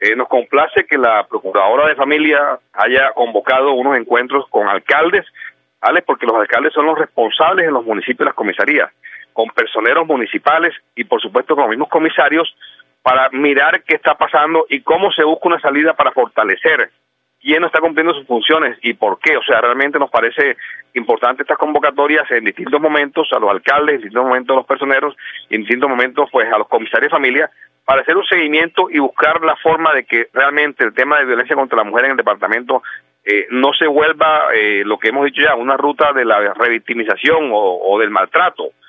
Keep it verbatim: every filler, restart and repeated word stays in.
Eh, nos complace que la Procuradora de Familia haya convocado unos encuentros con alcaldes, ¿vale? Porque los alcaldes son los responsables en los municipios y las comisarías, con personeros municipales y por supuesto con los mismos comisarios, para mirar qué está pasando y cómo se busca una salida para fortalecer quién no está cumpliendo sus funciones y por qué. O sea, realmente nos parece importante estas convocatorias en distintos momentos a los alcaldes, en distintos momentos a los personeros y en distintos momentos pues a los comisarios de familia, para hacer un seguimiento y buscar la forma de que realmente el tema de violencia contra la mujer en el departamento eh, no se vuelva, eh, lo que hemos dicho ya, una ruta de la revictimización o, o del maltrato.